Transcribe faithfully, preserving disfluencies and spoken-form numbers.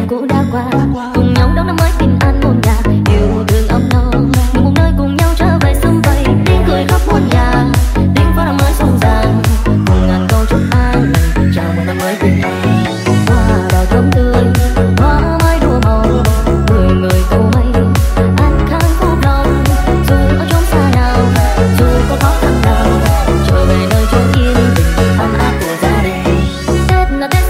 cũ đã qua, cùng nhau đón năm mới bình an muôn nhà, yêu thương ấm no, cùng một nơi cùng nhau trở về sum vầy, tiếng cười khắp muôn nhà, tiếng pháo năm mới rộn ràng, cùng ngàn câu chúc an lành, chào mừng năm mới bình an. Hoa đào thơm tươi, hoa mai đua màu, người người cầu may, an khang phúc lòng, dù ở chốn xa nào, dù có khó khăn nào, trở về nơi chốn yên bình, ấm áp của gia đình. Tết là Tết